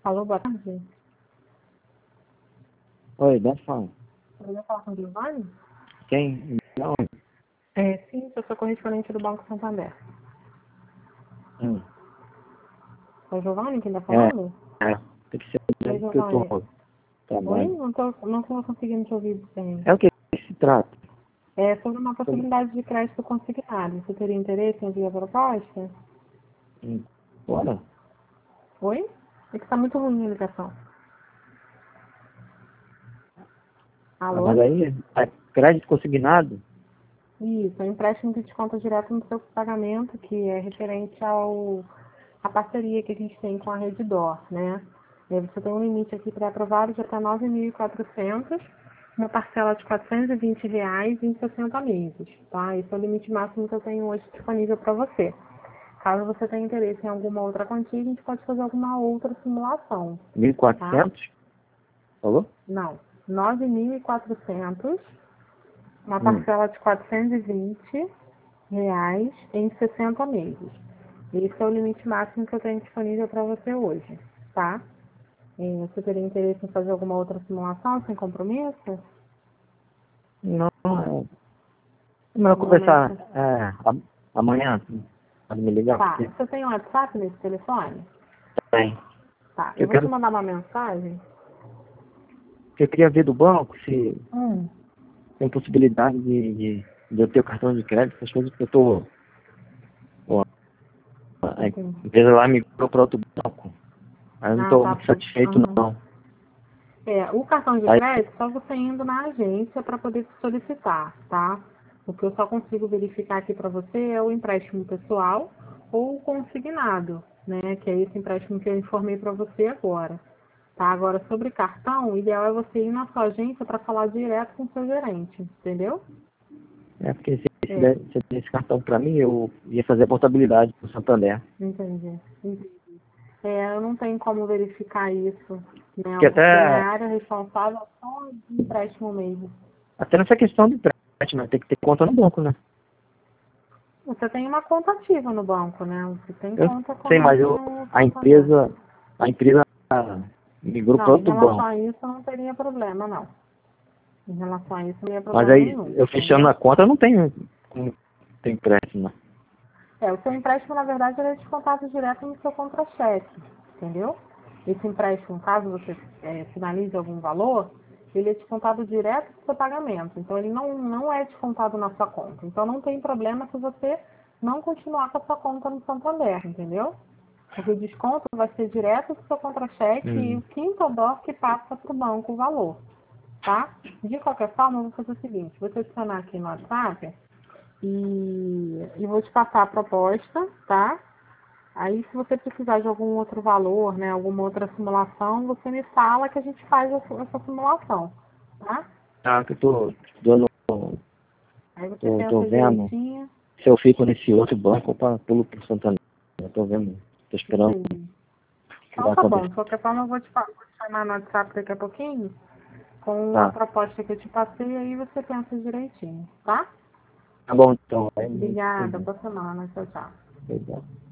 Alô, boa tarde. Oi, dá fala. Eu ia falar com o Giovanni? Quem? Não. Sim, eu sou correspondente do Banco Santander. Hum. É o Giovanni que está É, falando? tem que ser Oi, mesmo que eu Giovanni. tô Oi? trabalho. Não tô conseguindo te ouvir bem. É o que se trata? É sobre uma Sobre- possibilidade de crédito consignado. Você teria interesse em ouvir a proposta? hum, Bora? Oi? É que está muito ruim a ligação. Mas Alô? aí, é crédito consignado? Isso, é um empréstimo que desconta direto no seu pagamento, que é referente à parceria que a gente tem com a Redditor, né? Você tem um limite aqui pré-aprovado de até 9.400, uma parcela de R$ 420 em 60 meses, tá? Esse é o limite máximo que eu tenho hoje disponível para você. Caso você tenha interesse em alguma outra quantia, a gente pode fazer alguma outra simulação, tá? 1.400? Falou? Não, 9.400, uma Hum. parcela de R$ 420 em 60 meses. Esse é o limite máximo que eu tenho disponível para você hoje, tá? Você teria interesse em fazer alguma outra simulação sem compromisso? Não, melhor No conversar momento. amanhã. Pode me ligar? Tá. Porque Você tem um WhatsApp nesse telefone? tem. Tá. Eu Eu vou te quero, mandar uma mensagem. eu queria ver do banco se Hum. tem possibilidade de eu ter o cartão de crédito, essas coisas que eu tô. Ó, a Entendi. empresa lá migrou para outro banco. Aí eu não Ah, estou tá. muito satisfeito, Aham. não. O cartão de Aí, crédito é só você indo na agência para poder solicitar, tá? O que eu só consigo verificar aqui para você é o empréstimo pessoal ou o consignado, né? Que é esse empréstimo que eu informei para você agora. Tá? Agora, sobre cartão, o ideal é você ir na sua agência para falar direto com o seu gerente, entendeu? porque se É, desse esse cartão para mim, eu ia fazer a portabilidade para o Santander. entendi. Eu não tenho como verificar isso, né? Porque Porque minha até, área é responsável é só de empréstimo mesmo. até nessa questão do empréstimo, né, tem que ter conta no banco, né? Você tem uma conta ativa no banco, né? Você tem Eu conta sei, mas corrente no a Santander. empresa migrou para Não, em outro relação banco. a isso não teria problema, não. Em relação a isso não teria Mas problema aí, nenhum, eu fechando entendeu? a conta, eu não tenho, tem empréstimo, né? O seu empréstimo, na verdade, ele é descontado direto no seu contra-cheque, entendeu? Esse empréstimo, caso você finalize algum valor, ele é descontado direto do seu pagamento. Então, ele não é descontado na sua conta. Então, não tem problema se você não continuar com a sua conta no Santander, entendeu? Porque o desconto vai ser direto do seu contra-cheque e Hum. o quinto dó que passa para o banco o valor, tá? De qualquer forma, eu vou fazer o seguinte, vou te adicionar aqui no WhatsApp e vou te passar a proposta, tá? Aí, se você precisar de algum outro valor, né, alguma outra simulação, você me fala que a gente faz essa simulação, tá? Tá, que eu tô dando, Aí você tô pensa vendo direitinho, se eu fico nesse outro banco ou pulo pro Santander. Eu tô vendo, tô esperando o entende? que Então vai tá bom, acontecer. de qualquer forma eu vou te chamar no WhatsApp daqui a pouquinho com a Tá, proposta que eu te passei, aí você pensa direitinho, tá? tá bom então. Aí, Obrigada, boa semana, tchau, tchau. legal.